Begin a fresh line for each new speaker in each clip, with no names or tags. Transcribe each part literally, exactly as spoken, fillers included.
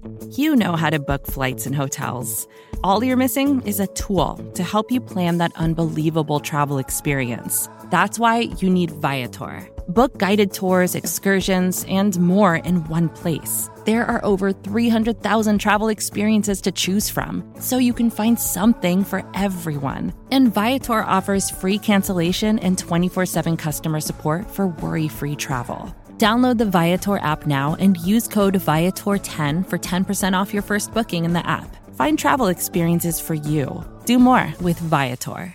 You know how to book flights and hotels. All you're missing is a tool to help you plan that unbelievable travel experience. That's why you need Viator. Book guided tours, excursions, and more in one place. There are over three hundred thousand travel experiences to choose from, so you can find something for everyone. And Viator offers free cancellation and twenty-four seven customer support for worry-free travel. Download the Viator app now and use code Viator ten for ten percent off your first booking in the app. Find travel experiences for you. Do more with Viator.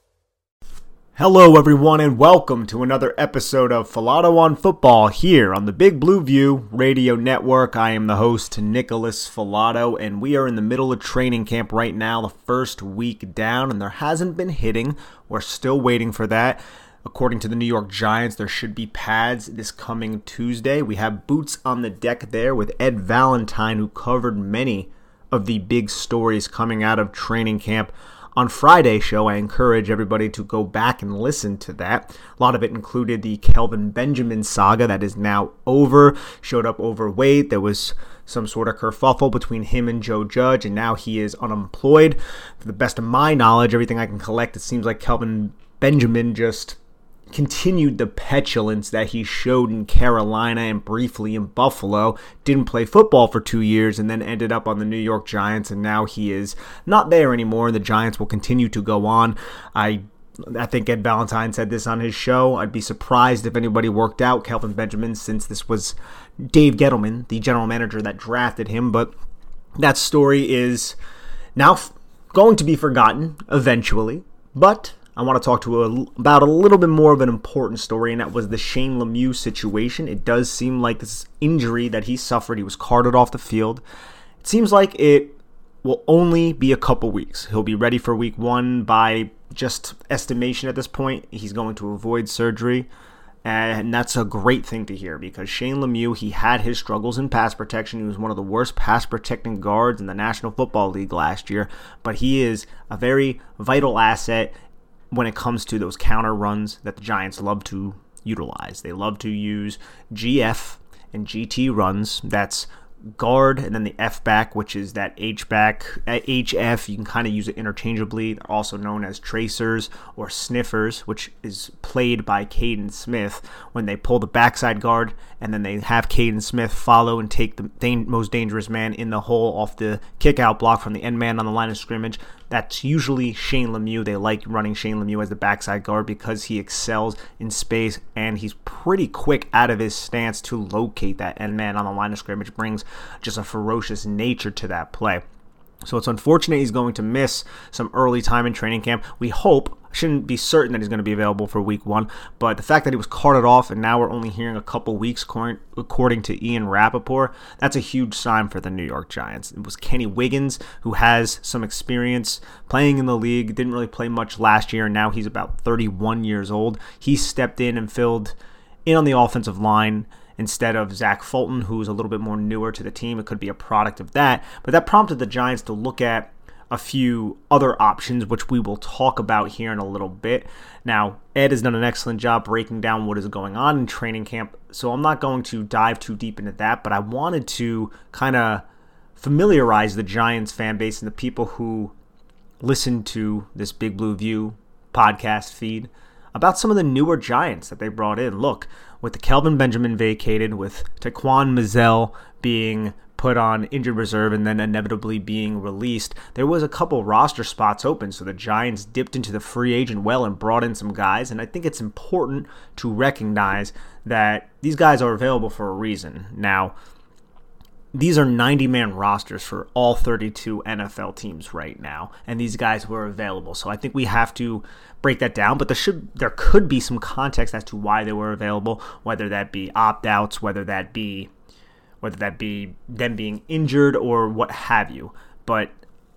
Hello, everyone, and welcome to another episode of Filato on Football here on the Big Blue View Radio Network. I am the host, Nicholas Filato, and we are in the middle of training camp right now, the first week down, and there hasn't been hitting. We're still waiting for that. According to the New York Giants, there should be pads this coming Tuesday. We have boots on the deck there with Ed Valentine, who covered many of the big stories coming out of training camp on Friday's show. I encourage everybody to go back and listen to that. A lot of it included the Kelvin Benjamin saga that is now over. Showed up overweight. There was some sort of kerfuffle between him and Joe Judge, and now he is unemployed. To the best of my knowledge, everything I can collect, it seems like Kelvin Benjamin just continued the petulance that he showed in Carolina and briefly in Buffalo. Didn't play football for two years and then ended up on the New York Giants, and now he is not there anymore, and the Giants will continue to go on. I I think Ed Valentine said this on his show. I'd be surprised if anybody worked out Kelvin Benjamin, since this was Dave Gettleman, the general manager that drafted him, but that story is now f- going to be forgotten eventually. But I want to talk to a, about a little bit more of an important story, and that was the Shane Lemieux situation. It does seem like this injury that he suffered, he was carted off the field. It seems like it will only be a couple weeks. He'll be ready for week one by just estimation at this point. He's going to avoid surgery, and that's a great thing to hear, because Shane Lemieux, he had his struggles in pass protection. He was one of the worst pass protecting guards in the National Football League last year, but he is a very vital asset when it comes to those counter runs that the Giants love to utilize. They love to use G F and G T runs. That's guard and then the F back, which is that H back, H F. You can kind of use it interchangeably. They're also known as tracers or sniffers, which is played by Caden Smith when they pull the backside guard, and then they have Caden Smith follow and take the da- most dangerous man in the hole off the kick-out block from the end man on the line of scrimmage. That's usually Shane Lemieux. They like running Shane Lemieux as the backside guard because he excels in space, and he's pretty quick out of his stance to locate that end man on the line of scrimmage. Brings just a ferocious nature to that play. So it's unfortunate he's going to miss some early time in training camp. We hope, shouldn't be certain that he's going to be available for week one, but the fact that he was carted off and now we're only hearing a couple weeks according to Ian Rappaport, that's a huge sign for the New York Giants. It was Kenny Wiggins, who has some experience playing in the league, didn't really play much last year, and now he's about thirty-one years old. He stepped in and filled in on the offensive line instead of Zach Fulton, who's a little bit more newer to the team. It could be a product of that. But that prompted the Giants to look at a few other options, which we will talk about here in a little bit. Now, Ed has done an excellent job breaking down what is going on in training camp, so I'm not going to dive too deep into that, but I wanted to kind of familiarize the Giants fan base and the people who listen to this Big Blue View podcast feed about some of the newer Giants that they brought in. Look, with the Kelvin Benjamin vacated, with Taquan Mizzell being put on injured reserve and then inevitably being released, there was a couple roster spots open, so the Giants dipped into the free agent well and brought in some guys, and I think it's important to recognize that these guys are available for a reason. Now, these are ninety-man rosters for all thirty-two N F L teams right now, and these guys were available. So I think we have to break that down, but there should there could be some context as to why they were available, whether that be opt-outs, whether that be whether that be them being injured or what have you. But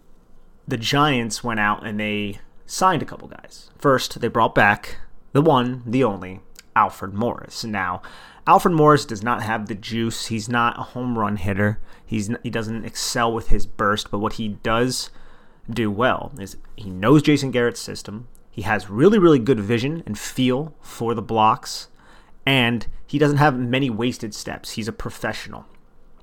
the Giants went out and they signed a couple guys. First, they brought back the one, the only, Alfred Morris. Now, Alfred Morris does not have the juice. He's not a home run hitter. He's he doesn't excel with his burst, but what he does do well is he knows Jason Garrett's system. He has really, really good vision and feel for the blocks, and he doesn't have many wasted steps. He's a professional.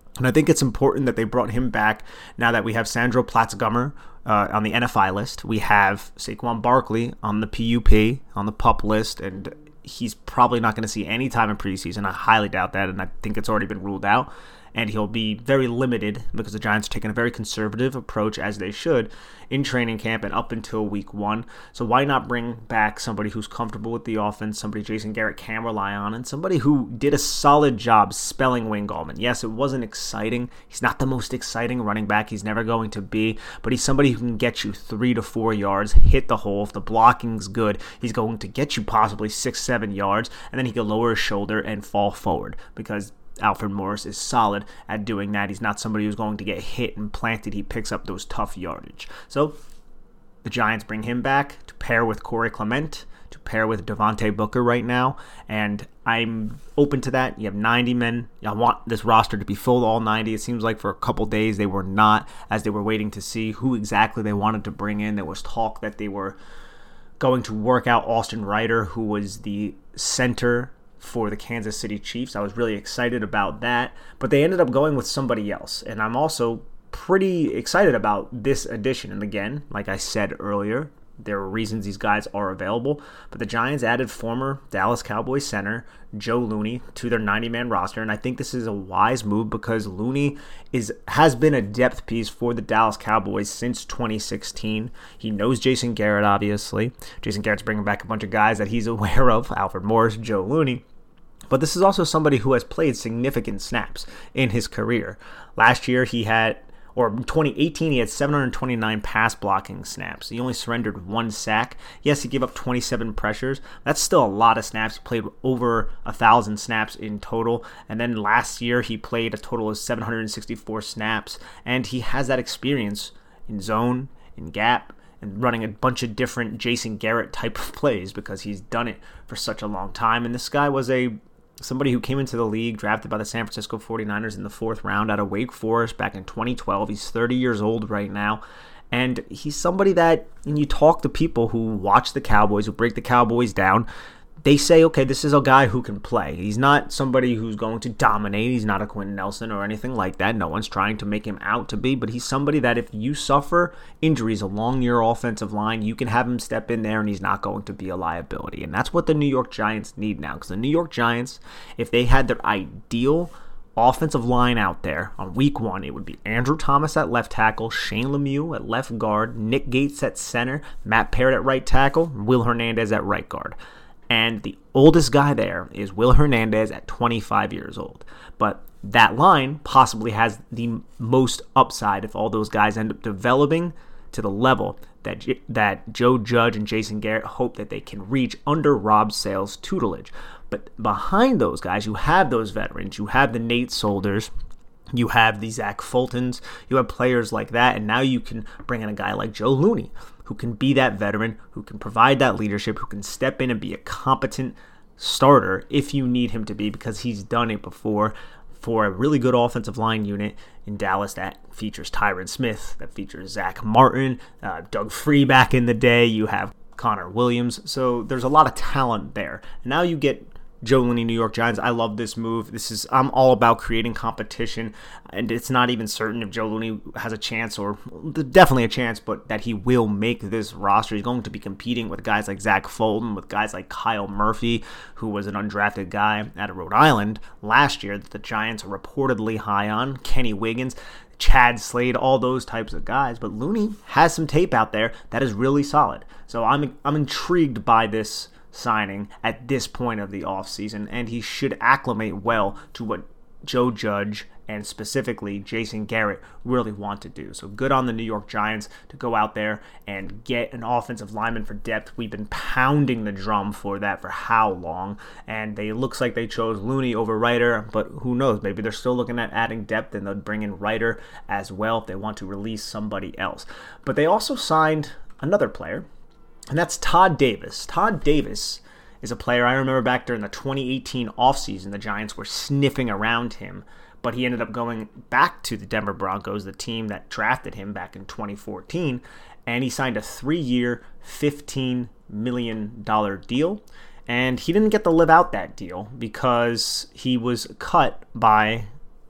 And I think it's important that they brought him back now that we have Sandro Platzgummer uh, on the N F I list. We have Saquon Barkley on the P U P, on the PUP list, and he's probably not going to see any time in preseason. I highly doubt that, and I think it's already been ruled out. And he'll be very limited because the Giants are taking a very conservative approach, as they should, in training camp and up until week one. So why not bring back somebody who's comfortable with the offense, somebody Jason Garrett can rely on, and somebody who did a solid job spelling Wayne Gallman. Yes, it wasn't exciting. He's not the most exciting running back. He's never going to be, but he's somebody who can get you three to four yards, hit the hole. If the blocking's good, he's going to get you possibly six, seven yards, and then he can lower his shoulder and fall forward because Alfred Morris is solid at doing that. He's not somebody who's going to get hit and planted. He picks up those tough yardage. So the Giants bring him back to pair with Corey Clement, to pair with Devontae Booker right now, and I'm open to that. You have ninety men. I want this roster to be full, all ninety. It seems like for a couple days they were not, as they were waiting to see who exactly they wanted to bring in. There was talk that they were going to work out Austin Reiter, who was the center for the Kansas City Chiefs. I was really excited about that, but they ended up going with somebody else, and I'm also pretty excited about this addition. And again, like I said earlier, there are reasons these guys are available, but the Giants added former Dallas Cowboys center Joe Looney to their ninety-man roster, and I think this is a wise move because Looney is has been a depth piece for the Dallas Cowboys since twenty sixteen. He knows Jason Garrett, obviously. Jason Garrett's bringing back a bunch of guys that he's aware of, Alfred Morris, Joe Looney. But this is also somebody who has played significant snaps in his career. Last year he had, or in twenty eighteen, he had seven hundred twenty-nine pass blocking snaps. He only surrendered one sack. Yes, he gave up twenty-seven pressures. That's still a lot of snaps. He played over one thousand snaps in total. And then last year he played a total of seven hundred sixty-four snaps. And he has that experience in zone, in gap, and running a bunch of different Jason Garrett type of plays because he's done it for such a long time. And this guy was a somebody who came into the league, drafted by the San Francisco forty-niners in the fourth round out of Wake Forest back in twenty twelve. He's thirty years old right now. And he's somebody that, when you talk to people who watch the Cowboys, who break the Cowboys down, they say, okay, this is a guy who can play. He's not somebody who's going to dominate. He's not a Quentin Nelson or anything like that. No one's trying to make him out to be, but he's somebody that if you suffer injuries along your offensive line, you can have him step in there and he's not going to be a liability. And that's what the New York Giants need now, because the New York Giants, if they had their ideal offensive line out there on week one, it would be Andrew Thomas at left tackle, Shane Lemieux at left guard, Nick Gates at center, Matt Parrott at right tackle, Will Hernandez at right guard. And the oldest guy there is Will Hernandez at twenty-five years old. But that line possibly has the most upside if all those guys end up developing to the level that that Joe Judge and Jason Garrett hope that they can reach under Rob Sale's tutelage. But behind those guys, you have those veterans. You have the Nate Solders. You have the Zach Fultons. You have players like that. And now you can bring in a guy like Joe Looney, who can be that veteran, who can provide that leadership, who can step in and be a competent starter if you need him to be, because he's done it before for a really good offensive line unit in Dallas that features Tyron Smith, that features Zach Martin, uh, Doug Free back in the day. You have Connor Williams. So there's a lot of talent there. And now you get Joe Looney, New York Giants. I love this move. This is I'm all about creating competition, and it's not even certain if Joe Looney has a chance, or definitely a chance, but that he will make this roster. He's going to be competing with guys like Zach Fulton, with guys like Kyle Murphy, who was an undrafted guy out of Rhode Island last year that the Giants are reportedly high on, Kenny Wiggins, Chad Slade, all those types of guys. But Looney has some tape out there that is really solid. So I'm I'm intrigued by this signing at this point of the offseason, and he should acclimate well to what Joe Judge and specifically Jason Garrett really want to do. So good on the New York Giants to go out there and get an offensive lineman for depth. We've been pounding the drum for that for how long, and they looks like they chose Looney over Reiter, but who knows, maybe they're still looking at adding depth and they'll bring in Reiter as well if they want to release somebody else. But they also signed another player, and that's Todd Davis. Todd Davis is a player I remember back during the twenty eighteen offseason, the Giants were sniffing around him, but he ended up going back to the Denver Broncos, the team that drafted him back in twenty fourteen, and he signed a three-year, fifteen million dollars deal, and he didn't get to live out that deal because he was cut by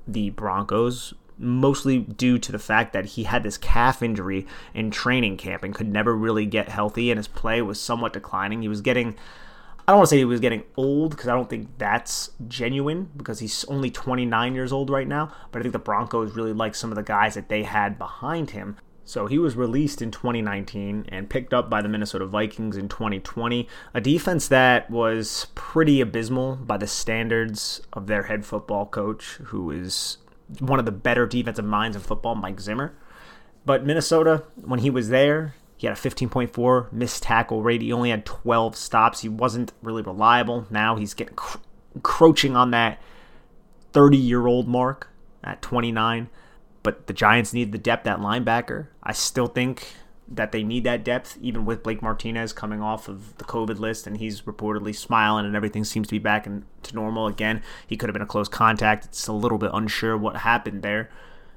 the Broncos, mostly due to the fact that he had this calf injury in training camp and could never really get healthy, and his play was somewhat declining. He was getting, I don't want to say he was getting old, because I don't think that's genuine, because he's only twenty-nine years old right now, but I think the Broncos really like some of the guys that they had behind him. So he was released in twenty nineteen and picked up by the Minnesota Vikings in twenty twenty, a defense that was pretty abysmal by the standards of their head football coach, who is one of the better defensive minds in football, Mike Zimmer. But Minnesota, when he was there, he had a fifteen point four missed tackle rate. He only had twelve stops. He wasn't really reliable. Now he's getting cr- encroaching on that thirty-year-old mark at twenty-nine. But the Giants need the depth at linebacker. I still think that they need that depth, even with Blake Martinez coming off of the COVID list, and he's reportedly smiling and everything seems to be back in, to normal again. He could have been a close contact. It's a little bit unsure what happened there.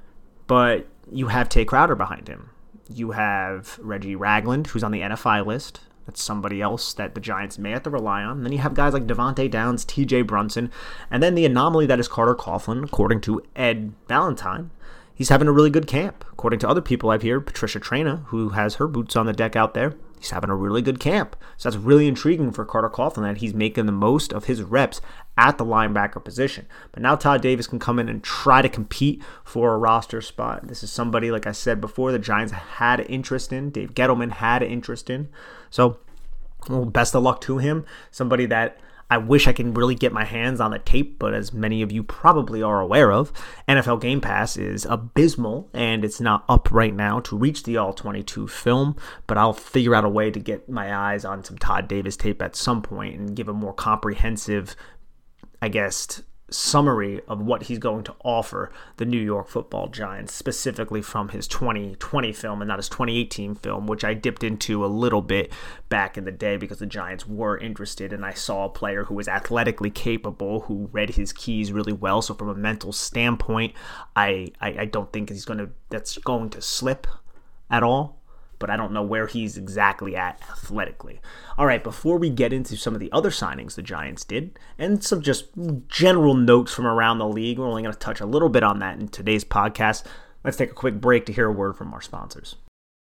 But you have Tay Crowder behind him. You have Reggie Ragland, who's on the N F I list. That's somebody else that the Giants may have to rely on. And then you have guys like Devontae Downs, T J Brunson, and then the anomaly that is Carter Coughlin, according to Ed Valentine. He's having a really good camp. According to other people I've heard, Patricia Traina, who has her boots on the deck out there, he's having a really good camp. So that's really intriguing for Carter Coughlin, that he's making the most of his reps at the linebacker position. But now Todd Davis can come in and try to compete for a roster spot. This is somebody, like I said before, the Giants had interest in. Dave Gettleman had interest in. So, well, best of luck to him. Somebody that I wish I can really get my hands on the tape, but as many of you probably are aware of, N F L Game Pass is abysmal, and it's not up right now to reach the all twenty-two film, but I'll figure out a way to get my eyes on some Todd Davis tape at some point and give a more comprehensive, I guess, summary of what he's going to offer the New York Football Giants, specifically from his twenty twenty film and not his twenty eighteen film, which I dipped into a little bit back in the day because the Giants were interested, and I saw a player who was athletically capable, who read his keys really well. So from a mental standpoint, I I, I don't think he's going to that's going to slip at all. But I don't know where he's exactly at athletically. All right, before we get into some of the other signings the Giants did, and some just general notes from around the league, we're only going to touch a little bit on that in today's podcast. Let's take a quick break to hear a word from our sponsors.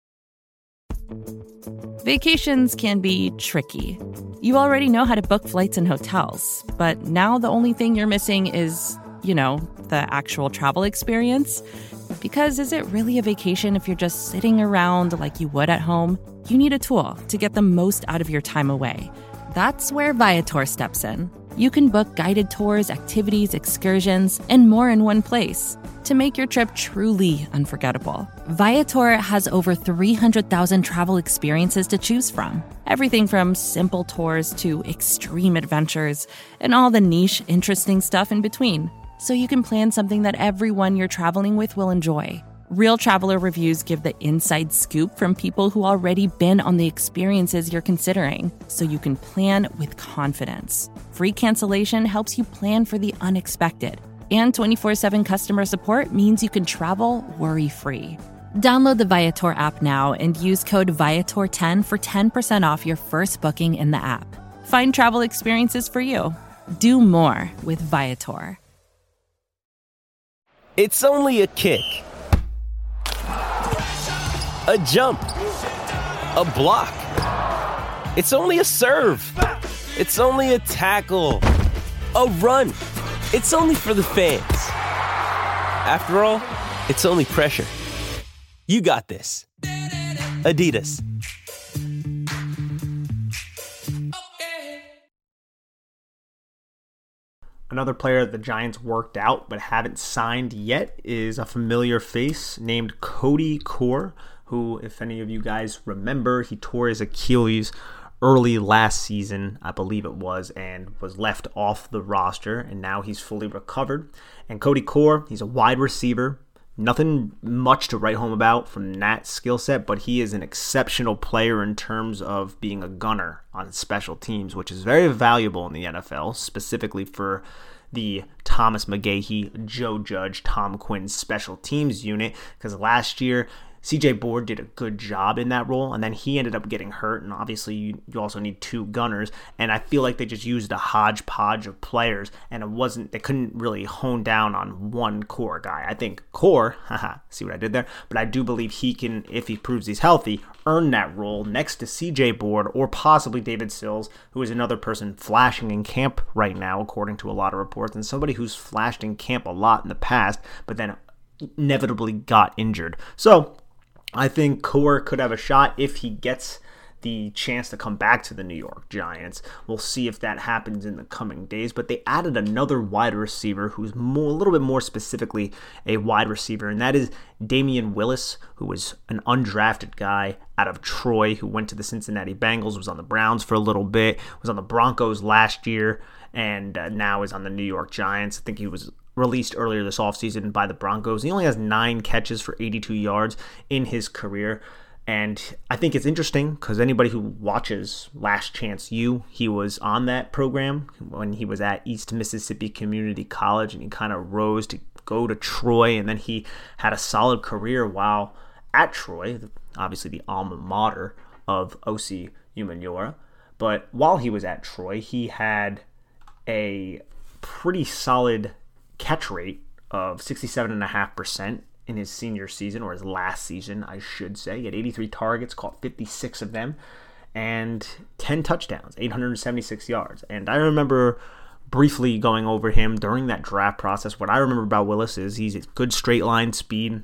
Vacations can be tricky. You already know how to book flights and hotels, but now the only thing you're missing is, you know, the actual travel experience. Because is it really a vacation if you're just sitting around like you would at home? You need a tool to get the most out of your time away. That's where Viator steps in. You can book guided tours, activities, excursions, and more in one place to make your trip truly unforgettable. Viator has over three hundred thousand travel experiences to choose from. Everything from simple tours to extreme adventures and all the niche, interesting stuff in between. So you can plan something that everyone you're traveling with will enjoy. Real traveler reviews give the inside scoop from people who already been on the experiences you're considering, so you can plan with confidence. Free cancellation helps you plan for the unexpected. And twenty-four seven customer support means you can travel worry-free. Download the Viator app now and use code Viator ten for ten percent off your first booking in the app. Find travel experiences for you. Do more with Viator.
It's only a kick, a jump, a block. It's only a serve. It's only a tackle, a run. It's only for the fans. After all, it's only pressure. You got this. Adidas.
Another player that the Giants worked out but haven't signed yet is a familiar face named Cody Core, who, if any of you guys remember, he tore his Achilles early last season, I believe it was, and was left off the roster, and now he's fully recovered. And Cody Core, he's a wide receiver. Nothing much to write home about from that skill set, but he is an exceptional player in terms of being a gunner on special teams, which is very valuable in the N F L, specifically for the Thomas McGahee, Joe Judge, Tom Quinn special teams unit, because last year C J Board did a good job in that role, and then he ended up getting hurt, and obviously you, you also need two gunners, and I feel like they just used a hodgepodge of players, and it wasn't, they couldn't really hone down on one core guy. I think core, haha, see what I did there, but I do believe he can, if he proves he's healthy, earn that role next to C J Board or possibly David Sills, who is another person flashing in camp right now, according to a lot of reports, and somebody who's flashed in camp a lot in the past, but then inevitably got injured. So I think Core could have a shot if he gets the chance to come back to the New York Giants. We'll see if that happens in the coming days, but they added another wide receiver who's more, a little bit more specifically a wide receiver, and that is Damian Willis, who was an undrafted guy out of Troy who went to the Cincinnati Bengals, was on the Browns for a little bit, was on the Broncos last year, and uh, now is on the New York Giants. I think he was released earlier this offseason by the Broncos. He only has nine catches for eighty-two yards in his career. And I think it's interesting because anybody who watches Last Chance U, he was on that program when he was at East Mississippi Community College, and he kind of rose to go to Troy, and then he had a solid career while at Troy, obviously the alma mater of O C Umenyiora. But while he was at Troy, he had a pretty solid catch rate of sixty-seven point five percent in his senior season, or his last season, I should say. He had eighty-three targets, caught fifty-six of them, and ten touchdowns, eight hundred seventy-six yards. And I remember briefly going over him during that draft process. What I remember about Willis is he's a good straight line speed.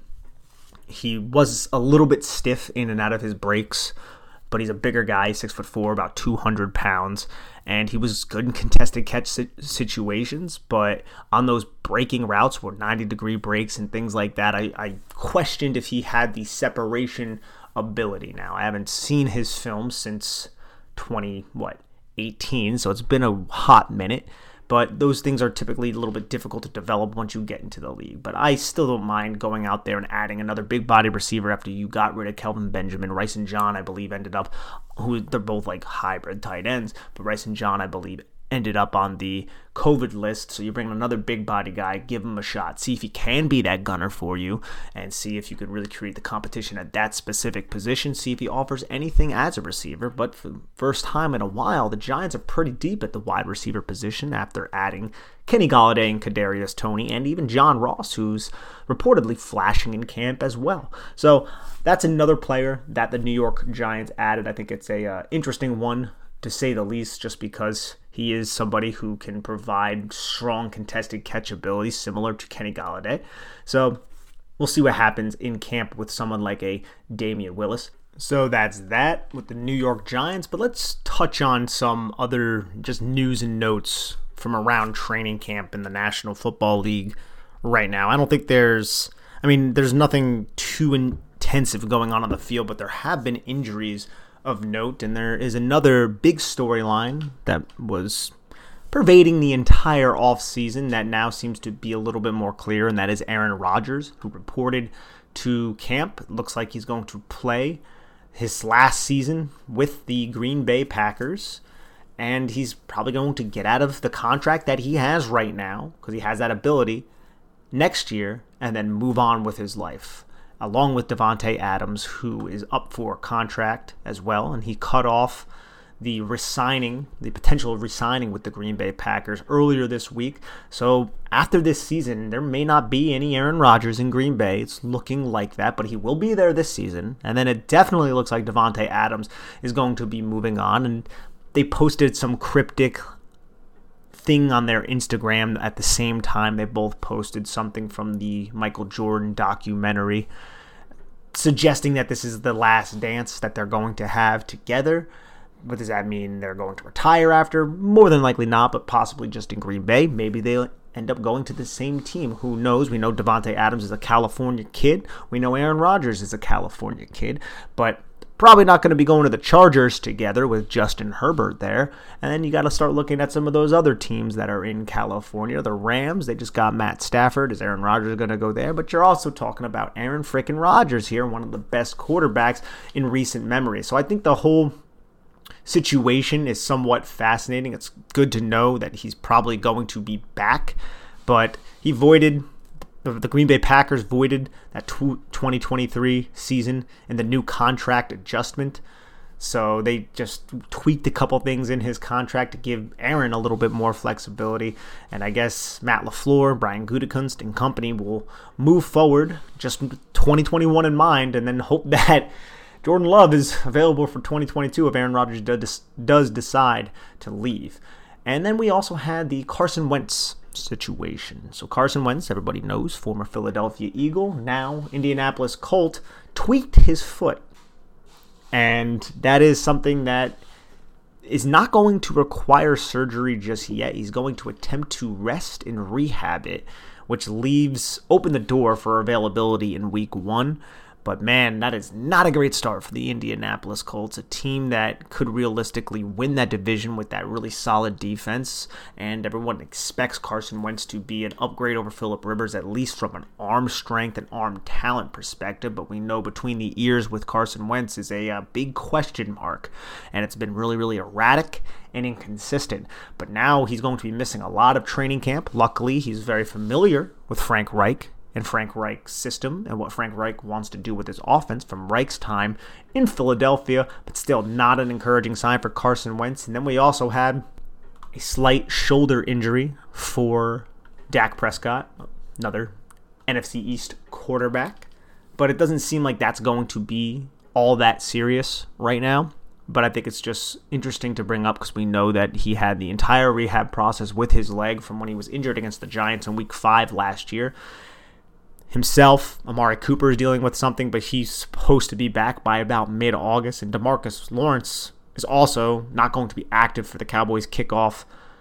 He was a little bit stiff in and out of his breaks, but he's a bigger guy, six foot four, about two hundred pounds, and he was good in contested catch situations, but on those breaking routes where ninety degree breaks and things like that, I, I questioned if he had the separation ability. Now, I haven't seen his film since twenty, what, eighteen, so it's been a hot minute, but those things are typically a little bit difficult to develop once you get into the league. But I still don't mind going out there and adding another big body receiver after you got rid of Kelvin Benjamin. Rice and John, I believe, ended up, who they're both like hybrid tight ends, but Rice and John, I believe, ended up on the COVID list. So you bring another big body guy, give him a shot, see if he can be that gunner for you, and see if you could really create the competition at that specific position, see if he offers anything as a receiver. But for the first time in a while, the Giants are pretty deep at the wide receiver position after adding Kenny Golladay and Kadarius Toney, and even John Ross, who's reportedly flashing in camp as well. So that's another player that the New York Giants added. I think it's a uh, interesting one, to say the least, just because he is somebody who can provide strong contested catch ability similar to Kenny Golladay. So we'll see what happens in camp with someone like a Damian Willis. So that's that with the New York Giants, but let's touch on some other just news and notes from around training camp in the National Football League right now. I don't think there's, I mean, there's nothing too intensive going on on the field, but there have been injuries of note, and there is another big storyline that was pervading the entire offseason that now seems to be a little bit more clear, and that is Aaron Rodgers, who reported to camp. It looks like he's going to play his last season with the Green Bay Packers, and he's probably going to get out of the contract that he has right now, because he has that ability, next year, and then move on with his life, along with Davante Adams, who is up for a contract as well, and he cut off the resigning, the potential of resigning with the Green Bay Packers earlier this week. So after this season, there may not be any Aaron Rodgers in Green Bay. It's looking like that, but he will be there this season. And then it definitely looks like Davante Adams is going to be moving on, and they posted some cryptic thing on their Instagram at the same time. They both posted something from the Michael Jordan documentary suggesting that this is the last dance that they're going to have together. What does that mean? They're going to retire after? More than likely not, but possibly just in Green Bay. Maybe they'll end up going to the same team. Who knows? We know Davante Adams is a California kid. We know Aaron Rodgers is a California kid, but probably not going to be going to the Chargers together with Justin Herbert there. And then you got to start looking at some of those other teams that are in California. The Rams, they just got Matt Stafford. Is Aaron Rodgers going to go there? But you're also talking about Aaron frickin' Rodgers here, one of the best quarterbacks in recent memory. So I think the whole situation is somewhat fascinating. It's good to know that he's probably going to be back, but he voided the Green Bay Packers voided that twenty twenty-three season and the new contract adjustment. So they just tweaked a couple things in his contract to give Aaron a little bit more flexibility. And I guess Matt LaFleur, Brian Gutekunst, and company will move forward just twenty twenty-one in mind, and then hope that Jordan Love is available for twenty twenty-two if Aaron Rodgers does, does decide to leave. And then we also had the Carson Wentz situation. So Carson Wentz, everybody knows, former Philadelphia Eagle, now Indianapolis Colt, tweaked his foot. And that is something that is not going to require surgery just yet. He's going to attempt to rest and rehab it, which leaves open the door for availability in week one. But man, that is not a great start for the Indianapolis Colts, a team that could realistically win that division with that really solid defense. And everyone expects Carson Wentz to be an upgrade over Phillip Rivers, at least from an arm strength and arm talent perspective. But we know between the ears with Carson Wentz is a, a big question mark. And it's been really, really erratic and inconsistent. But now he's going to be missing a lot of training camp. Luckily, he's very familiar with Frank Reich and Frank Reich's system and what Frank Reich wants to do with his offense from Reich's time in Philadelphia, but still not an encouraging sign for Carson Wentz. And then we also had a slight shoulder injury for Dak Prescott, another N F C East quarterback, but it doesn't seem like that's going to be all that serious right now. But I think it's just interesting to bring up because we know that he had the entire rehab process with his leg from when he was injured against the Giants in week five last year. Himself, Amari Cooper is dealing with something, but he's supposed to be back by about mid-August. And DeMarcus Lawrence is also not going to be active for the Cowboys kickoff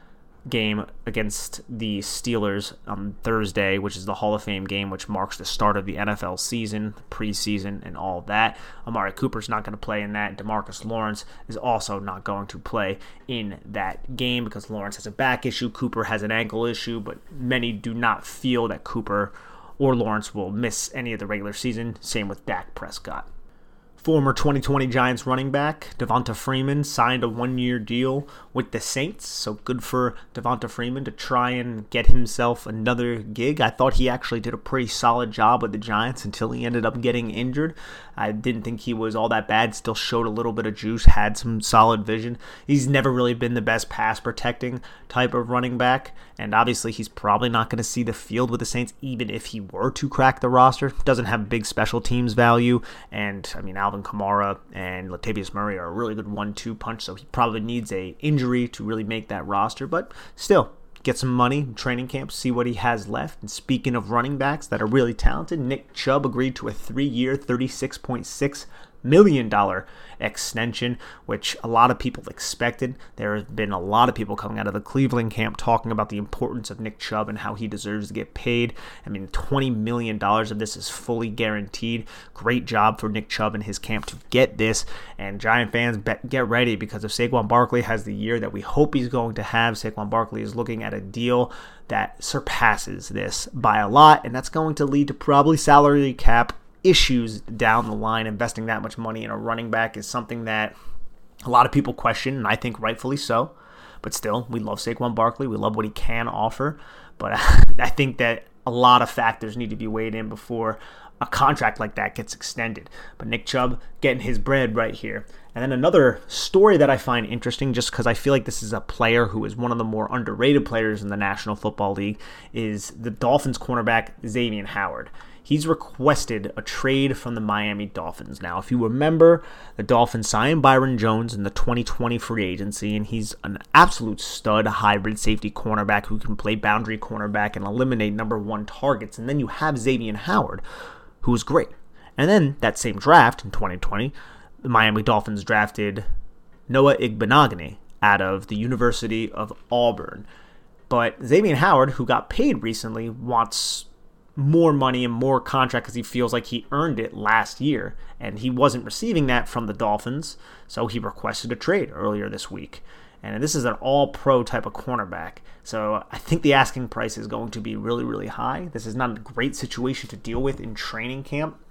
game against the Steelers on Thursday, which is the Hall of Fame game, which marks the start of the N F L season, preseason, and all that. Amari Cooper's not going to play in that. DeMarcus Lawrence is also not going to play in that game because Lawrence has a back issue. Cooper has an ankle issue, but many do not feel that Cooper or Lawrence will miss any of the regular season. Same with Dak Prescott. Former twenty twenty Giants running back Devonta Freeman signed a one-year deal with the Saints, so good for Devonta Freeman to try and get himself another gig. I thought he actually did a pretty solid job with the Giants until he ended up getting injured. I didn't think he was all that bad, still showed a little bit of juice, had some solid vision. He's never really been the best pass-protecting type of running back, and obviously he's probably not going to see the field with the Saints even if he were to crack the roster. Doesn't have big special teams value, and I mean, Alvin Kamara and Latavius Murray are a really good one two punch, so he probably needs a injury to really make that roster, but still, get some money in training camp, see what he has left. And speaking of running backs that are really talented, Nick Chubb agreed to a three-year, thirty-six point six million dollars extension, which a lot of people expected. There have been a lot of people coming out of the Cleveland camp talking about the importance of Nick Chubb and how he deserves to get paid. I mean, twenty million dollars of this is fully guaranteed. Great job for Nick Chubb and his camp to get this. And Giant fans, get ready, because if Saquon Barkley has the year that we hope he's going to have, Saquon Barkley is looking at a deal that surpasses this by a lot, and that's going to lead to probably salary cap issues down the line. Investing that much money in a running back is something that a lot of people question, and I think rightfully so. But still, we love Saquon Barkley. We love what he can offer. But I think that a lot of factors need to be weighed in before a contract like that gets extended. But Nick Chubb getting his bread right here. And then another story that I find interesting, just because I feel like this is a player who is one of the more underrated players in the National Football League, is the Dolphins cornerback Xavier Howard. He's requested a trade from the Miami Dolphins. Now, if you remember, the Dolphins signed Byron Jones in the twenty twenty free agency, and he's an absolute stud hybrid safety cornerback who can play boundary cornerback and eliminate number one targets. And then you have Xavier Howard, who's great. And then that same draft in twenty twenty, the Miami Dolphins drafted Noah Igbinoghene out of the University of Auburn. But Xavier Howard, who got paid recently, wants more money and more contract because he feels like he earned it last year, and he wasn't receiving that from the Dolphins, so he requested a trade earlier this week. And this is an all-pro type of cornerback, so I think the asking price is going to be really, really high. This is not a great situation to deal with in training camp,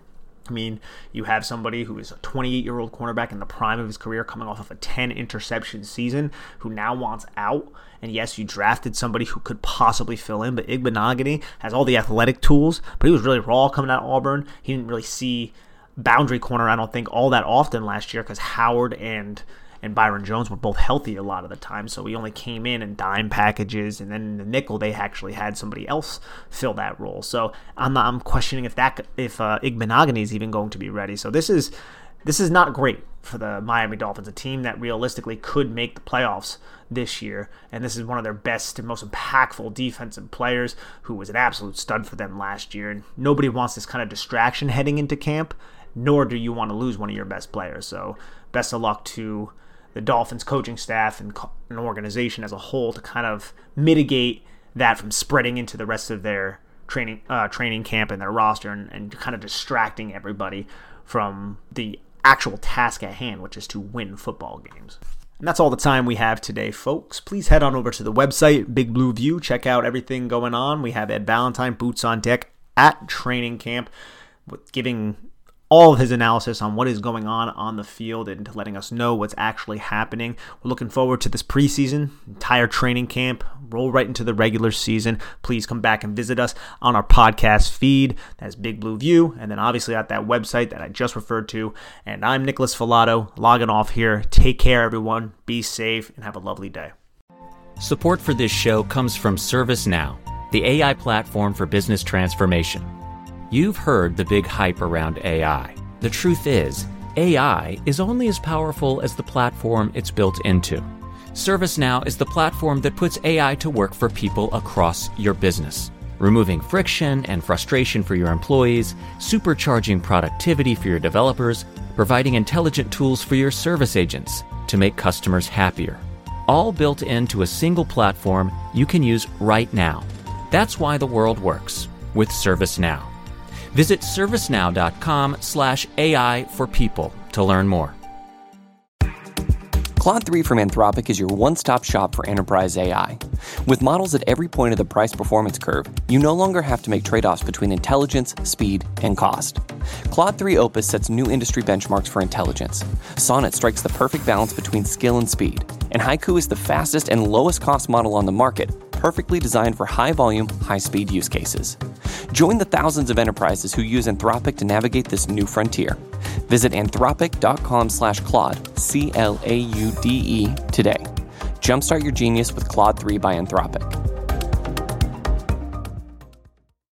I mean, you have somebody who is a twenty-eight-year-old cornerback in the prime of his career coming off of a ten-interception season who now wants out. And yes, you drafted somebody who could possibly fill in, but Igbinoghene has all the athletic tools, but he was really raw coming out of Auburn. He didn't really see boundary corner, I don't think, all that often last year because Howard and and Byron Jones were both healthy a lot of the time, so he only came in in dime packages, and then in the nickel they actually had somebody else fill that role. So I'm not, I'm questioning if that if uh, Igbinoghene is even going to be ready. So this is this is not great for the Miami Dolphins, a team that realistically could make the playoffs this year, and this is one of their best and most impactful defensive players who was an absolute stud for them last year, and nobody wants this kind of distraction heading into camp, nor do you want to lose one of your best players. So best of luck to the Dolphins coaching staff and an organization as a whole to kind of mitigate that from spreading into the rest of their training uh, training camp and their roster and, and kind of distracting everybody from the actual task at hand, which is to win football games. And that's all the time we have today, folks. Please head on over to the website, Big Blue View. Check out everything going on. We have Ed Valentine, boots on deck at training camp, with giving all of his analysis on what is going on on the field and letting us know what's actually happening. We're looking forward to this preseason, entire training camp, roll right into the regular season. Please come back and visit us on our podcast feed. That's Big Blue View, and then obviously at that website that I just referred to. And I'm Nicholas Filato, logging off here. Take care, everyone. Be safe, and have a lovely day.
Support for this show comes from ServiceNow, the A I platform for business transformation. You've heard the big hype around A I. The truth is, A I is only as powerful as the platform it's built into. ServiceNow is the platform that puts A I to work for people across your business, removing friction and frustration for your employees, supercharging productivity for your developers, providing intelligent tools for your service agents to make customers happier. All built into a single platform you can use right now. That's why the world works with ServiceNow. Visit servicenow.com slash AI for people to learn more.
Claude three from Anthropic is your one-stop shop for enterprise A I. With models at every point of the price-performance curve, you no longer have to make trade-offs between intelligence, speed, and cost. Claude three Opus sets new industry benchmarks for intelligence. Sonnet strikes the perfect balance between skill and speed. And Haiku is the fastest and lowest-cost model on the market, perfectly designed for high-volume, high-speed use cases. Join the thousands of enterprises who use Anthropic to navigate this new frontier. Visit anthropic.com slash Claude, C L A U D E, today. Jumpstart your genius with Claude three by Anthropic.